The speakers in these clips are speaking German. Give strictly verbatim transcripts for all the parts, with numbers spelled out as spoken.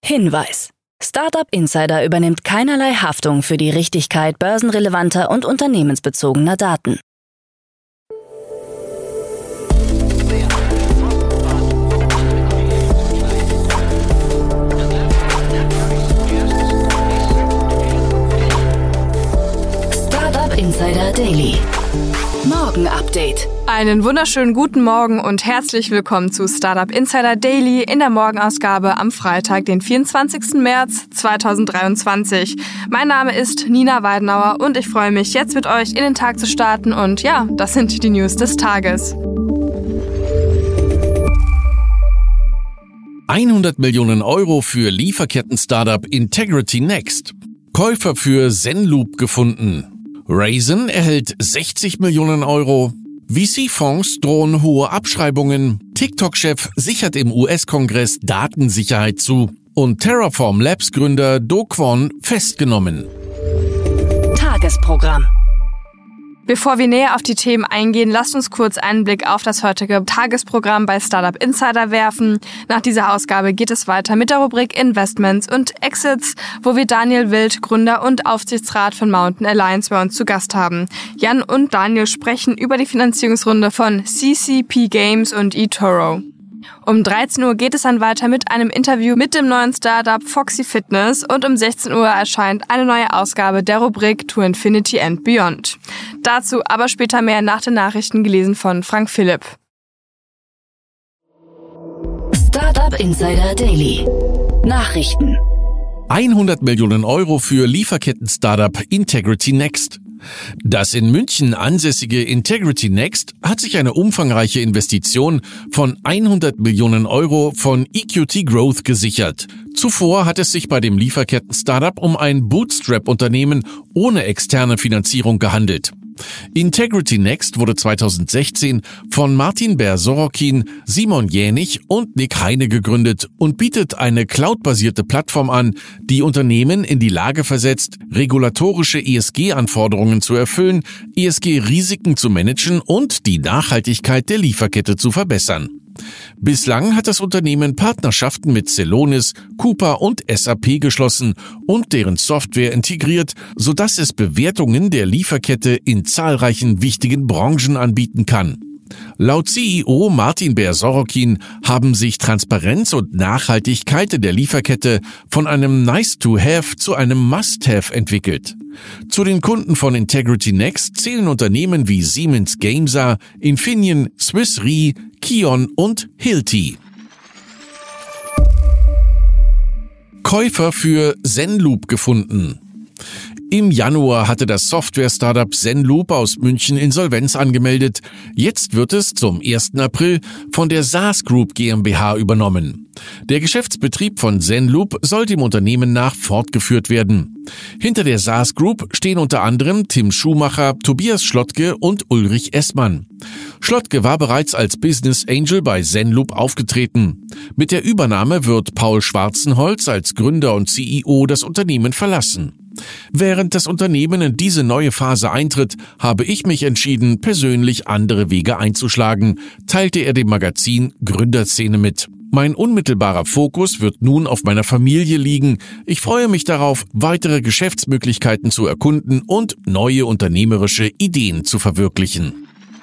Hinweis: Startup Insider übernimmt keinerlei Haftung für die Richtigkeit börsenrelevanter und unternehmensbezogener Daten. Startup Insider Daily. Morgen Update. Einen wunderschönen guten Morgen und herzlich willkommen zu Startup Insider Daily in der Morgenausgabe am Freitag, den vierundzwanzigsten März zweitausenddreiundzwanzig. Mein Name ist Nina Weidenauer und ich freue mich, jetzt mit euch in den Tag zu starten und ja, das sind die News des Tages. hundert Millionen Euro für Lieferketten-Startup Integrity Next. Käufer für Zenloop gefunden. Raisin erhält sechzig Millionen Euro. V C-Fonds drohen hohe Abschreibungen. TikTok-Chef sichert im U S-Kongress Datensicherheit zu. Und Terraform Labs-Gründer Do Kwon festgenommen. Tagesprogramm. Bevor wir näher auf die Themen eingehen, lasst uns kurz einen Blick auf das heutige Tagesprogramm bei Startup Insider werfen. Nach dieser Ausgabe geht es weiter mit der Rubrik Investments und Exits, wo wir Daniel Wild, Gründer und Aufsichtsrat von Mountain Alliance, bei uns zu Gast haben. Jan und Daniel sprechen über die Finanzierungsrunde von C C P Games und eToro. Um dreizehn Uhr geht es dann weiter mit einem Interview mit dem neuen Startup Foxy Fitness und um sechzehn Uhr erscheint eine neue Ausgabe der Rubrik To Infinity and Beyond. Dazu aber später mehr nach den Nachrichten, gelesen von Frank Philipp. Startup Insider Daily. Nachrichten. hundert Millionen Euro für Lieferketten-Startup Integrity Next. Das in München ansässige Integrity Next hat sich eine umfangreiche Investition von hundert Millionen Euro von E Q T Growth gesichert. Zuvor hat es sich bei dem Lieferketten-Startup um ein Bootstrap-Unternehmen ohne externe Finanzierung gehandelt. Integrity Next wurde zweitausendsechzehn von Martin Ber-Sorokin, Simon Jänig und Nick Heine gegründet und bietet eine cloudbasierte Plattform an, die Unternehmen in die Lage versetzt, regulatorische E S G-Anforderungen zu erfüllen, E S G-Risiken zu managen und die Nachhaltigkeit der Lieferkette zu verbessern. Bislang hat das Unternehmen Partnerschaften mit Celonis, Coupa und S A P geschlossen und deren Software integriert, sodass es Bewertungen der Lieferkette in zahlreichen wichtigen Branchen anbieten kann. Laut C E O Martin Ber-Sorokin haben sich Transparenz und Nachhaltigkeit in der Lieferkette von einem Nice-to-have zu einem Must-have entwickelt. Zu den Kunden von Integrity Next zählen Unternehmen wie Siemens Gamesa, Infineon, Swiss Re, Kion und Hilti. Käufer für Zenloop gefunden. Im Januar hatte das Software-Startup Zenloop aus München Insolvenz angemeldet. Jetzt wird es zum ersten April von der SaaS Group GmbH übernommen. Der Geschäftsbetrieb von Zenloop soll dem Unternehmen nach fortgeführt werden. Hinter der SaaS Group stehen unter anderem Tim Schumacher, Tobias Schlottke und Ulrich Essmann. Schlottke war bereits als Business Angel bei Zenloop aufgetreten. Mit der Übernahme wird Paul Schwarzenholz als Gründer und C E O das Unternehmen verlassen. Während das Unternehmen in diese neue Phase eintritt, habe ich mich entschieden, persönlich andere Wege einzuschlagen, teilte er dem Magazin Gründerszene mit. Mein unmittelbarer Fokus wird nun auf meiner Familie liegen. Ich freue mich darauf, weitere Geschäftsmöglichkeiten zu erkunden und neue unternehmerische Ideen zu verwirklichen.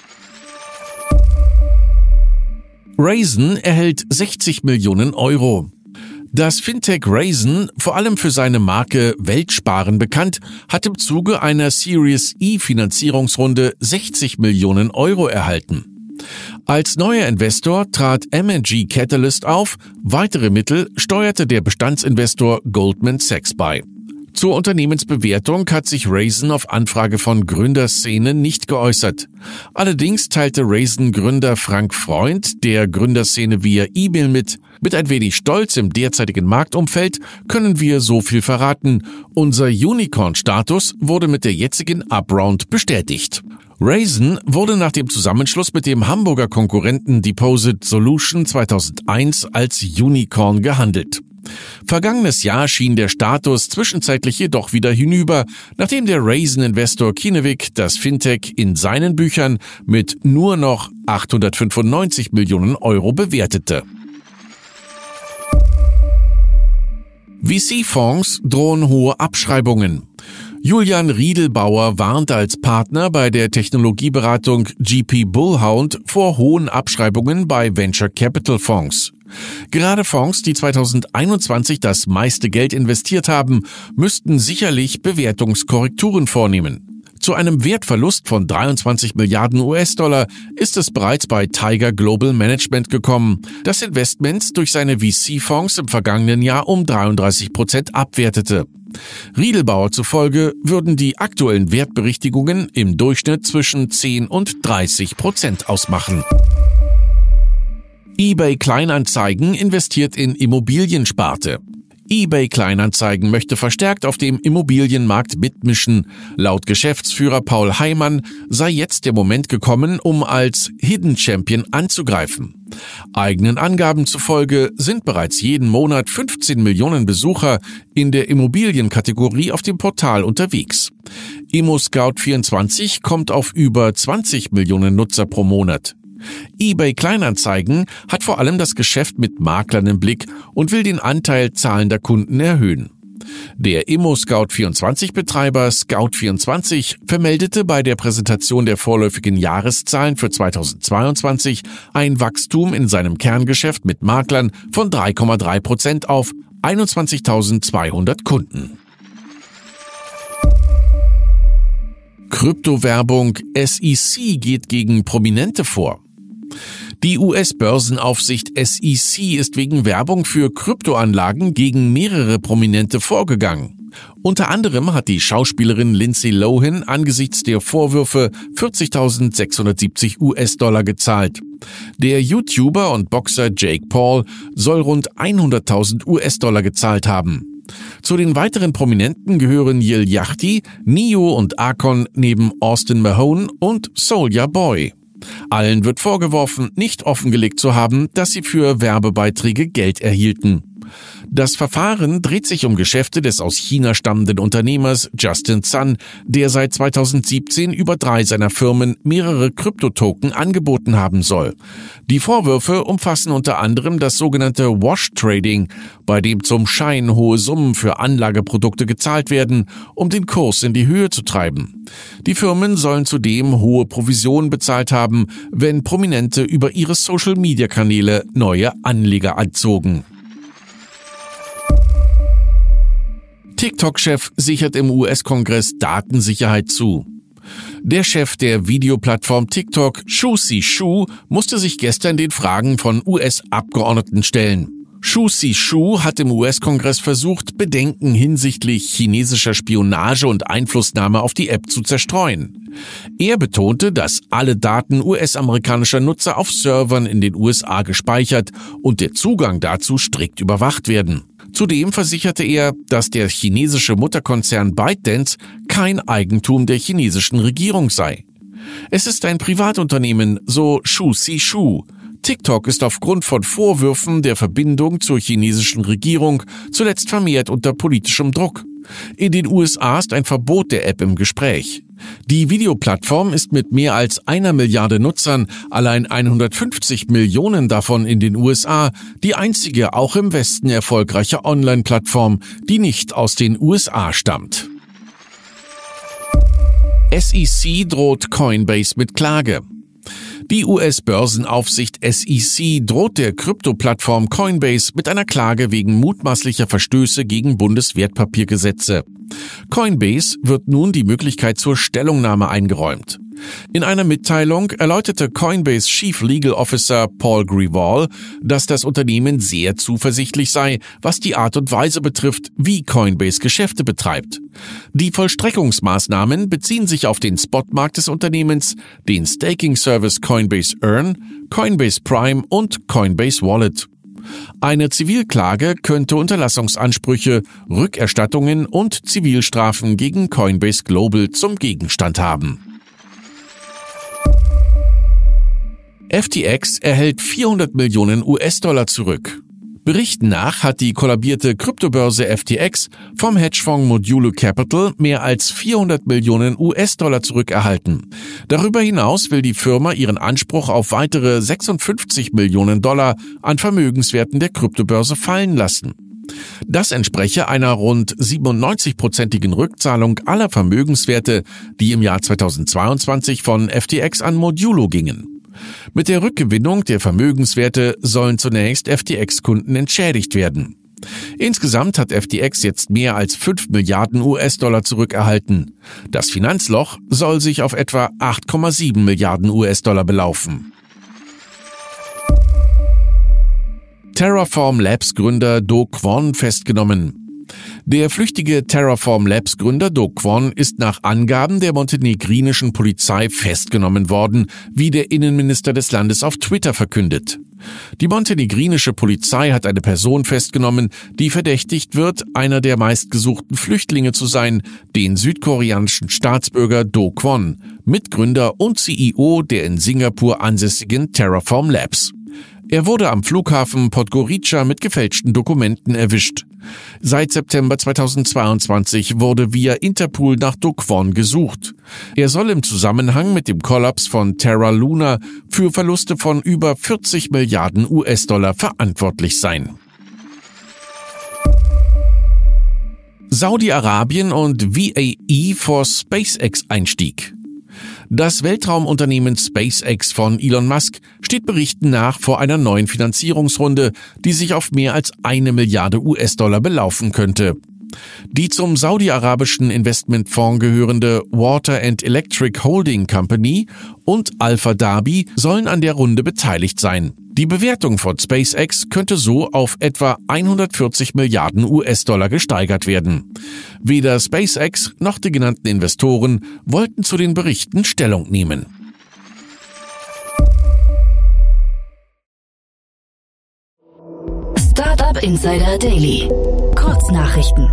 Raisin erhält sechzig Millionen Euro. Das Fintech Raisin, vor allem für seine Marke Weltsparen bekannt, hat im Zuge einer Series E Finanzierungsrunde sechzig Millionen Euro erhalten. Als neuer Investor trat M and G Catalyst auf, weitere Mittel steuerte der Bestandsinvestor Goldman Sachs bei. Zur Unternehmensbewertung hat sich Raisin auf Anfrage von Gründerszene nicht geäußert. Allerdings teilte Raisin-Gründer Frank Freund der Gründerszene via E-Mail mit: Mit ein wenig Stolz im derzeitigen Marktumfeld können wir so viel verraten. Unser Unicorn-Status wurde mit der jetzigen Upround bestätigt. Raisin wurde nach dem Zusammenschluss mit dem Hamburger Konkurrenten Deposit Solution zweitausendeins als Unicorn gehandelt. Vergangenes Jahr schien der Status zwischenzeitlich jedoch wieder hinüber, nachdem der Raisin-Investor Kinnevik das Fintech in seinen Büchern mit nur noch achthundertfünfundneunzig Millionen Euro bewertete. V C-Fonds drohen hohe Abschreibungen. Julian Riedelbauer warnt als Partner bei der Technologieberatung G P Bullhound vor hohen Abschreibungen bei Venture Capital Fonds. Gerade Fonds, die zweitausendeinundzwanzig das meiste Geld investiert haben, müssten sicherlich Bewertungskorrekturen vornehmen. Zu einem Wertverlust von dreiundzwanzig Milliarden U S-Dollar ist es bereits bei Tiger Global Management gekommen, das Investments durch seine V C-Fonds im vergangenen Jahr um dreiunddreißig Prozent abwertete. Riedelbauer zufolge würden die aktuellen Wertberichtigungen im Durchschnitt zwischen zehn und dreißig Prozent ausmachen. eBay Kleinanzeigen investiert in Immobiliensparte. eBay Kleinanzeigen möchte verstärkt auf dem Immobilienmarkt mitmischen. Laut Geschäftsführer Paul Heimann sei jetzt der Moment gekommen, um als Hidden Champion anzugreifen. Eigenen Angaben zufolge sind bereits jeden Monat fünfzehn Millionen Besucher in der Immobilienkategorie auf dem Portal unterwegs. ImmoScout vierundzwanzig kommt auf über zwanzig Millionen Nutzer pro Monat. eBay Kleinanzeigen hat vor allem das Geschäft mit Maklern im Blick und will den Anteil zahlender Kunden erhöhen. Der ImmoScout vierundzwanzig-Betreiber Scout vierundzwanzig vermeldete bei der Präsentation der vorläufigen Jahreszahlen für zweitausendzweiundzwanzig ein Wachstum in seinem Kerngeschäft mit Maklern von drei Komma drei Prozent auf einundzwanzigtausendzweihundert Kunden. Kryptowerbung S E C geht gegen Prominente vor. Die U S-Börsenaufsicht S E C ist wegen Werbung für Kryptoanlagen gegen mehrere Prominente vorgegangen. Unter anderem hat die Schauspielerin Lindsay Lohan angesichts der Vorwürfe vierzigtausendsechshundertsiebzig U S-Dollar gezahlt. Der YouTuber und Boxer Jake Paul soll rund hunderttausend U S-Dollar gezahlt haben. Zu den weiteren Prominenten gehören Yil Yachty, Neo und Akon neben Austin Mahone und Soulja Boy. Allen wird vorgeworfen, nicht offengelegt zu haben, dass sie für Werbebeiträge Geld erhielten. Das Verfahren dreht sich um Geschäfte des aus China stammenden Unternehmers Justin Sun, der seit zweitausendsiebzehn über drei seiner Firmen mehrere Kryptotoken angeboten haben soll. Die Vorwürfe umfassen unter anderem das sogenannte Wash Trading, bei dem zum Schein hohe Summen für Anlageprodukte gezahlt werden, um den Kurs in die Höhe zu treiben. Die Firmen sollen zudem hohe Provisionen bezahlt haben, wenn Prominente über ihre Social-Media-Kanäle neue Anleger anzogen. TikTok-Chef sichert im U S-Kongress Datensicherheit zu. Der Chef der Videoplattform TikTok, Shu-Si Shu, musste sich gestern den Fragen von U S-Abgeordneten stellen. Shu-Si Shu hat im U S-Kongress versucht, Bedenken hinsichtlich chinesischer Spionage und Einflussnahme auf die App zu zerstreuen. Er betonte, dass alle Daten U S-amerikanischer Nutzer auf Servern in den U S A gespeichert und der Zugang dazu strikt überwacht werden. Zudem versicherte er, dass der chinesische Mutterkonzern ByteDance kein Eigentum der chinesischen Regierung sei. Es ist ein Privatunternehmen, so Shu-Si Shu. TikTok ist aufgrund von Vorwürfen der Verbindung zur chinesischen Regierung zuletzt vermehrt unter politischem Druck. In den U S A ist ein Verbot der App im Gespräch. Die Videoplattform ist mit mehr als einer Milliarde Nutzern, allein hundertfünfzig Millionen davon in den U S A, die einzige auch im Westen erfolgreiche Online-Plattform, die nicht aus den U S A stammt. S E C droht Coinbase mit Klage. Die U S-Börsenaufsicht S E C droht der Krypto-Plattform Coinbase mit einer Klage wegen mutmaßlicher Verstöße gegen Bundeswertpapiergesetze. Coinbase wird nun die Möglichkeit zur Stellungnahme eingeräumt. In einer Mitteilung erläuterte Coinbase Chief Legal Officer Paul Grewal, dass das Unternehmen sehr zuversichtlich sei, was die Art und Weise betrifft, wie Coinbase Geschäfte betreibt. Die Vollstreckungsmaßnahmen beziehen sich auf den Spotmarkt des Unternehmens, den Staking-Service Coinbase Earn, Coinbase Prime und Coinbase Wallet. Eine Zivilklage könnte Unterlassungsansprüche, Rückerstattungen und Zivilstrafen gegen Coinbase Global zum Gegenstand haben. F T X erhält vierhundert Millionen U S-Dollar zurück. Berichten nach hat die kollabierte Kryptobörse F T X vom Hedgefonds Modulo Capital mehr als vierhundert Millionen U S-Dollar zurückerhalten. Darüber hinaus will die Firma ihren Anspruch auf weitere sechsundfünfzig Millionen Dollar an Vermögenswerten der Kryptobörse fallen lassen. Das entspreche einer rund siebenundneunzig-prozentigen Rückzahlung aller Vermögenswerte, die im Jahr zweitausendzweiundzwanzig von F T X an Modulo gingen. Mit der Rückgewinnung der Vermögenswerte sollen zunächst F T X-Kunden entschädigt werden. Insgesamt hat F T X jetzt mehr als fünf Milliarden U S-Dollar zurückerhalten. Das Finanzloch soll sich auf etwa acht Komma sieben Milliarden U S-Dollar belaufen. Terraform Labs Gründer Do Kwon festgenommen. Der flüchtige Terraform Labs Gründer Do Kwon ist nach Angaben der montenegrinischen Polizei festgenommen worden, wie der Innenminister des Landes auf Twitter verkündet. Die montenegrinische Polizei hat eine Person festgenommen, die verdächtigt wird, einer der meistgesuchten Flüchtlinge zu sein, den südkoreanischen Staatsbürger Do Kwon, Mitgründer und C E O der in Singapur ansässigen Terraform Labs. Er wurde am Flughafen Podgorica mit gefälschten Dokumenten erwischt. Seit September zweitausendzweiundzwanzig wurde via Interpol nach Do Kwon gesucht. Er soll im Zusammenhang mit dem Kollaps von Terra Luna für Verluste von über vierzig Milliarden U S-Dollar verantwortlich sein. Saudi-Arabien und V A E vor SpaceX-Einstieg. Das Weltraumunternehmen SpaceX von Elon Musk steht Berichten nach vor einer neuen Finanzierungsrunde, die sich auf mehr als eine Milliarde U S-Dollar belaufen könnte. Die zum saudi-arabischen Investmentfonds gehörende Water and Electric Holding Company und Alpha Dhabi sollen an der Runde beteiligt sein. Die Bewertung von SpaceX könnte so auf etwa hundertvierzig Milliarden U S-Dollar gesteigert werden. Weder SpaceX noch die genannten Investoren wollten zu den Berichten Stellung nehmen. Startup Insider Daily. Kurznachrichten.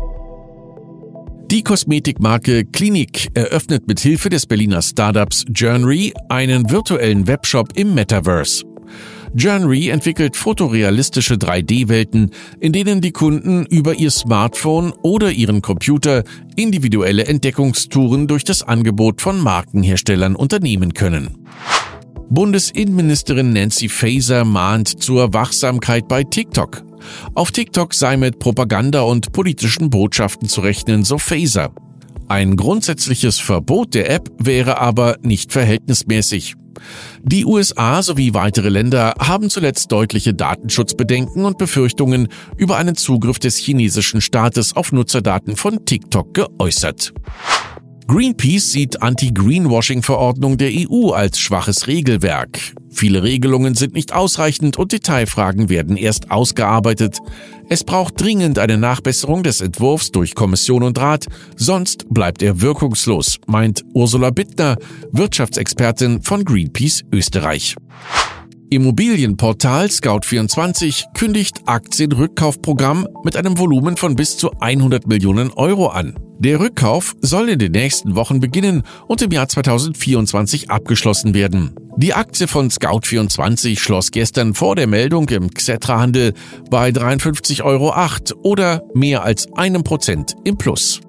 Die Kosmetikmarke Clinique eröffnet mit Hilfe des Berliner Startups Journey einen virtuellen Webshop im Metaverse. Journey entwickelt fotorealistische drei D Welten, in denen die Kunden über ihr Smartphone oder ihren Computer individuelle Entdeckungstouren durch das Angebot von Markenherstellern unternehmen können. Bundesinnenministerin Nancy Faeser mahnt zur Wachsamkeit bei TikTok. Auf TikTok sei mit Propaganda und politischen Botschaften zu rechnen, so Faeser. Ein grundsätzliches Verbot der App wäre aber nicht verhältnismäßig. Die U S A sowie weitere Länder haben zuletzt deutliche Datenschutzbedenken und Befürchtungen über einen Zugriff des chinesischen Staates auf Nutzerdaten von TikTok geäußert. Greenpeace sieht Anti-Greenwashing-Verordnung der E U als schwaches Regelwerk. Viele Regelungen sind nicht ausreichend und Detailfragen werden erst ausgearbeitet. Es braucht dringend eine Nachbesserung des Entwurfs durch Kommission und Rat, sonst bleibt er wirkungslos, meint Ursula Bittner, Wirtschaftsexpertin von Greenpeace Österreich. Immobilienportal Scout vierundzwanzig kündigt Aktienrückkaufprogramm mit einem Volumen von bis zu hundert Millionen Euro an. Der Rückkauf soll in den nächsten Wochen beginnen und im Jahr zweitausendvierundzwanzig abgeschlossen werden. Die Aktie von Scout vierundzwanzig schloss gestern vor der Meldung im Xetra-Handel bei dreiundfünfzig Euro acht oder mehr als einem Prozent im Plus.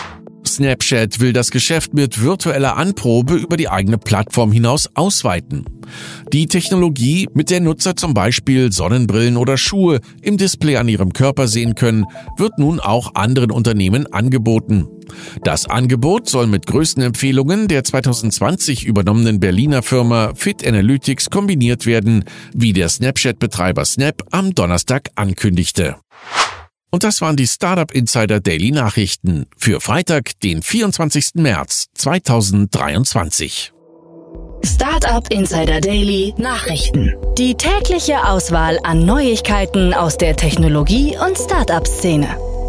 Snapchat will das Geschäft mit virtueller Anprobe über die eigene Plattform hinaus ausweiten. Die Technologie, mit der Nutzer zum Beispiel Sonnenbrillen oder Schuhe im Display an ihrem Körper sehen können, wird nun auch anderen Unternehmen angeboten. Das Angebot soll mit Größenempfehlungen der zweitausendzwanzig übernommenen Berliner Firma Fit Analytics kombiniert werden, wie der Snapchat-Betreiber Snap am Donnerstag ankündigte. Und das waren die Startup Insider Daily Nachrichten für Freitag, den vierundzwanzigsten März zweitausenddreiundzwanzig. Startup Insider Daily Nachrichten. Die tägliche Auswahl an Neuigkeiten aus der Technologie- und Startup-Szene.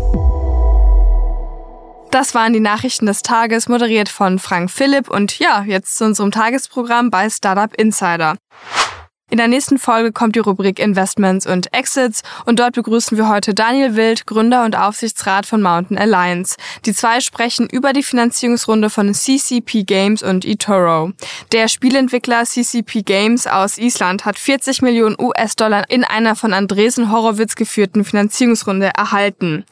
Das waren die Nachrichten des Tages, moderiert von Frank Philipp. Und ja, jetzt zu unserem Tagesprogramm bei Startup Insider. In der nächsten Folge kommt die Rubrik Investments und Exits und dort begrüßen wir heute Daniel Wild, Gründer und Aufsichtsrat von Mountain Alliance. Die zwei sprechen über die Finanzierungsrunde von C C P Games und eToro. Der Spielentwickler C C P Games aus Island hat vierzig Millionen U S-Dollar in einer von Andreessen Horowitz geführten Finanzierungsrunde erhalten.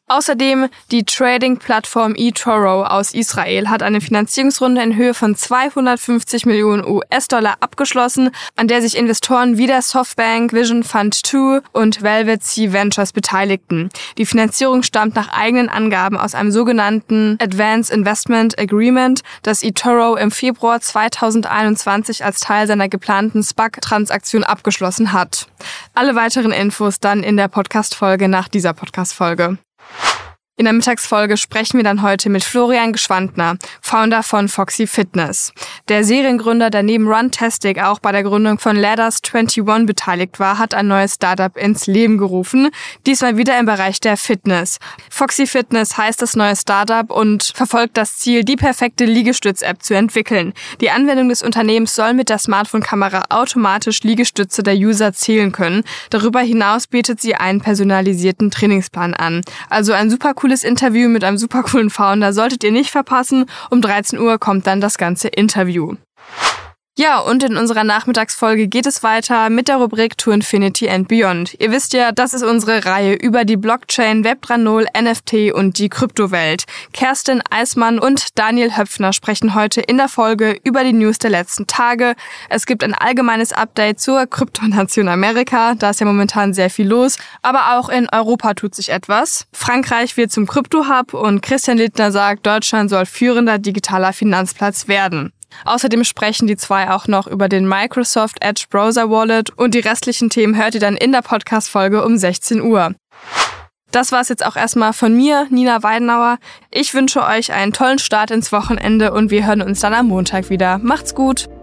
Außerdem die Trading-Plattform eToro aus Israel hat eine Finanzierungsrunde in Höhe von zweihundertfünfzig Millionen U S-Dollar abgeschlossen, an der sich Investoren wie der Softbank, Vision Fund zwei und Velvet Sea Ventures beteiligten. Die Finanzierung stammt nach eigenen Angaben aus einem sogenannten Advanced Investment Agreement, das eToro im Februar zweitausendeinundzwanzig als Teil seiner geplanten SPAC-Transaktion abgeschlossen hat. Alle weiteren Infos dann in der Podcast-Folge nach dieser Podcast-Folge. In der Mittagsfolge sprechen wir dann heute mit Florian Gschwandner, Founder von Foxy Fitness. Der Seriengründer, der neben Runtastic auch bei der Gründung von Ladders einundzwanzig beteiligt war, hat ein neues Startup ins Leben gerufen, diesmal wieder im Bereich der Fitness. Foxy Fitness heißt das neue Startup und verfolgt das Ziel, die perfekte Liegestütz-App zu entwickeln. Die Anwendung des Unternehmens soll mit der Smartphone-Kamera automatisch Liegestütze der User zählen können. Darüber hinaus bietet sie einen personalisierten Trainingsplan an. Also ein super cooles Interview mit einem super coolen Founder solltet ihr nicht verpassen. Um dreizehn Uhr kommt dann das ganze Interview. Ja, und in unserer Nachmittagsfolge geht es weiter mit der Rubrik To Infinity and Beyond. Ihr wisst ja, das ist unsere Reihe über die Blockchain, Web drei Punkt null, N F T und die Kryptowelt. Kerstin Eismann und Daniel Höpfner sprechen heute in der Folge über die News der letzten Tage. Es gibt ein allgemeines Update zur Kryptonation Amerika, da ist ja momentan sehr viel los, aber auch in Europa tut sich etwas. Frankreich wird zum Krypto-Hub und Christian Lindner sagt, Deutschland soll führender digitaler Finanzplatz werden. Außerdem sprechen die zwei auch noch über den Microsoft Edge Browser Wallet und die restlichen Themen hört ihr dann in der Podcast-Folge um sechzehn Uhr. Das war's jetzt auch erstmal von mir, Nina Weidenauer. Ich wünsche euch einen tollen Start ins Wochenende und wir hören uns dann am Montag wieder. Macht's gut!